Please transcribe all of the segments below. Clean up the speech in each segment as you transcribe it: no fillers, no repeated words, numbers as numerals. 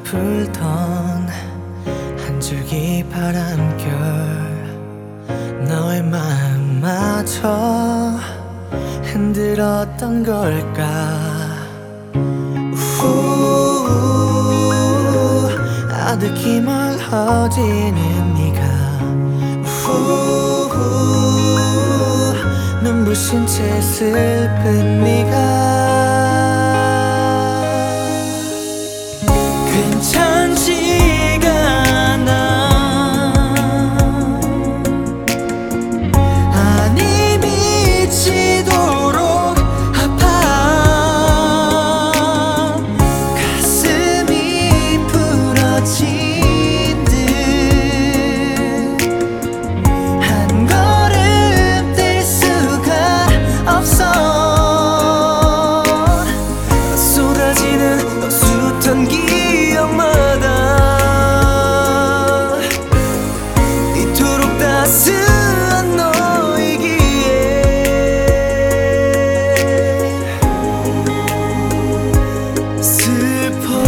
불던 한 줄기 바람결 너의 마음마저 흔들었던 걸까. 아득히 멀어지는 네가 눈부신 채 슬픈 네가 괜찮지가 않아. 아니 미치도록 아파. 가슴이 부러진 듯 한 걸음 뗄 수가 없어. 쏟아지는 숱한 기억마다 이토록 따스한 너이기에 슬퍼.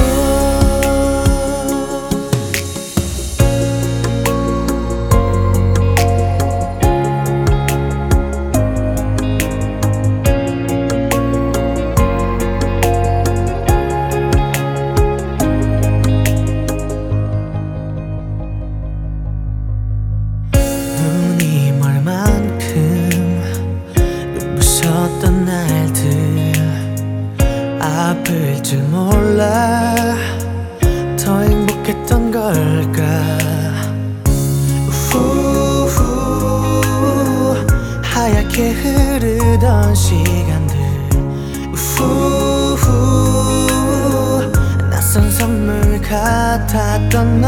눈이 멀 만큼 눈부셨던 날들 아플 줄 몰라 더 행복했던 걸까. 하얗게 흐르던 시간들 낯선 선물 같았던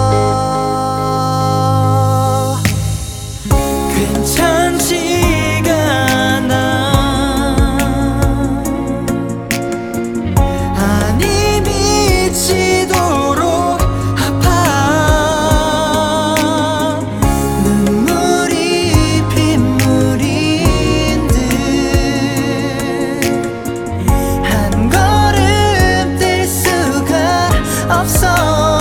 너 괜찮지가 않아. 아니 미치도록 아파. 눈물이 빗물인 듯 한 걸음 뗄 수가 없어.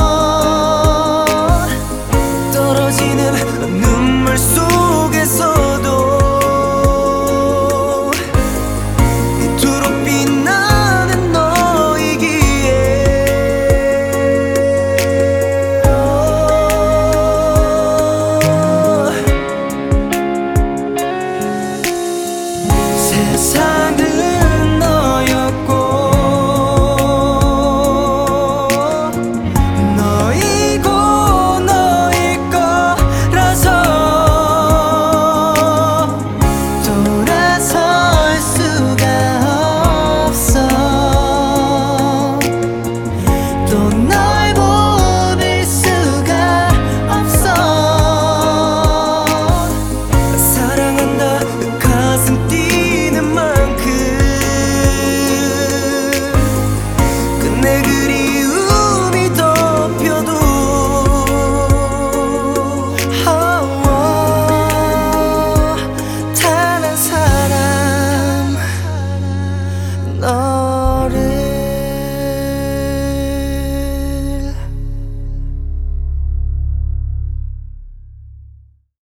떨어지는 눈물 속에서도 이토록 빛나는 너이기에 세상